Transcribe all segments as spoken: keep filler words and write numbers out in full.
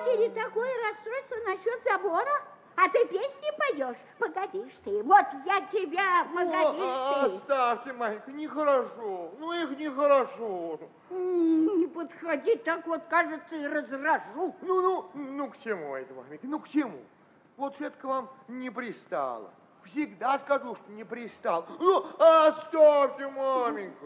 матери такое расстройство насчет забора? А ты песни поешь? Погодишь ты, вот я тебя, погодишь О, ты. Оставьте, маменька, нехорошо. Ну, их нехорошо. Не подходи, так вот, кажется, и разражу. Ну, ну, ну, к чему это, маменька, ну, к чему? Вот это к вам не пристало. Всегда скажу, что не пристал. Ну, оставьте, маменька.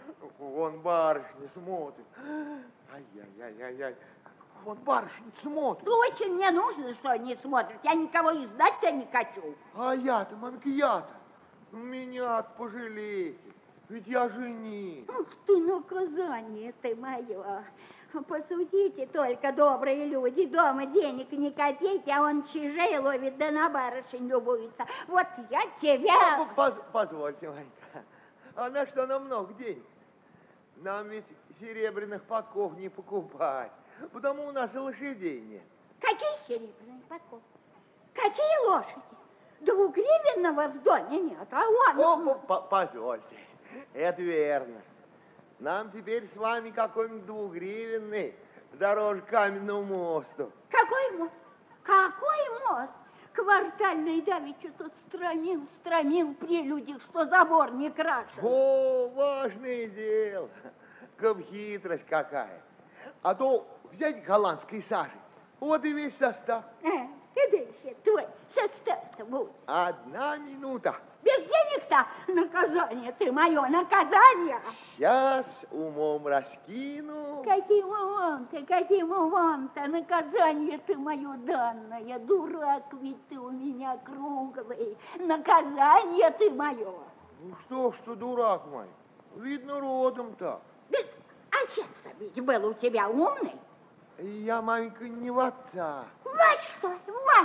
Вон барышня смотрит. Ай-яй-яй-яй-яй. Вон барышня смотрит. Очень мне нужно, что они смотрят. Я никого и знать-то не хочу. А я-то, маменька, я-то. Меня пожалейте. Ведь я жених. Ух ты, наказание ты мое. Посудите только, добрые люди, дома денег ни копейки, а он чижей ловит, да на барышень любуется. Вот я тебя... Поз позвольте, маменька. А на что нам много денег? Нам ведь серебряных подков не покупать, потому у нас и лошадей нет. Какие серебряные подковы? Какие лошади? Двугривенного в доме нет, а он... О, по позвольте, это верно. Нам теперь с вами какой-нибудь двугривенный дороже каменному мосту. Какой мост? Какой мост? Квартальный давеча тут странил, странил при людях, что забор не крашен. О, важное дело. Как хитрость какая. А то взять голландской сажи, вот и весь состав. А, когда еще твой состав-то будет? Одна минута. Без денег-то наказание ты мое, наказание. Сейчас умом раскину. Каким умом-то, каким умом-то, наказание ты мое данное. Дурак ведь ты у меня круглый, наказание ты мое. Ну что ж ты, дурак мой, видно родом-то. Да, а отец-то ведь был у тебя умный. Я, маменька, не в отца. Вот что, вот.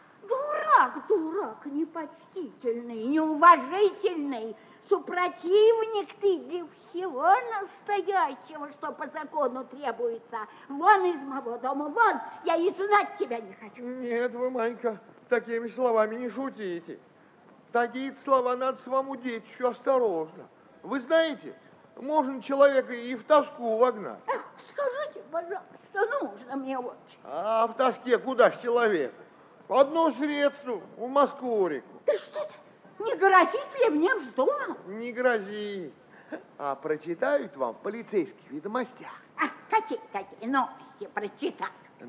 Дурак, дурак, непочтительный, неуважительный, супротивник ты для всего настоящего, что по закону требуется. Вон из моего дома, вон, я и знать тебя не хочу. Нет, вы, маменька, такими словами не шутите. Такие слова надо своему детищу осторожно. Вы знаете, можно человека и в тоску вогнать. Эх, скажите, пожалуйста, что нужно мне очень. А в тоске куда ж человек? Одно средство в Москву-реку. Да что ты, не грозит ли мне вздумал? Не грози. А прочитают вам в полицейских ведомостях. А какие такие новости прочитать?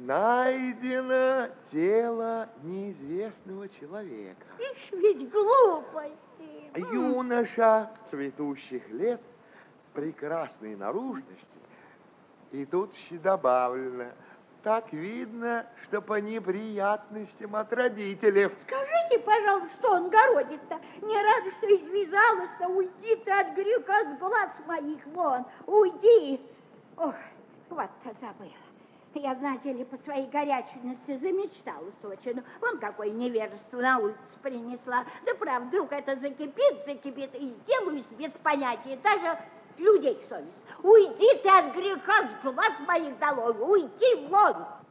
Найдено тело неизвестного человека. Ишь, ведь глупости. Юноша цветущих лет, прекрасной наружности. И тут еще добавлено, так видно, что по неприятностям от родителей. Скажите, пожалуйста, что он городит-то? Не рада, что извязалась-то. Уйди ты от греха с глаз моих вон. Уйди. Ох, вот-то забыла. Я, знаете ли, по своей горячности замечталась очень. Вон какое невежество на улице принесла. Да правда, вдруг это закипит, закипит, и сделаюсь без понятия. Даже людей совесть. Уйди ты от греха с глаз моих долой. Уйди вон.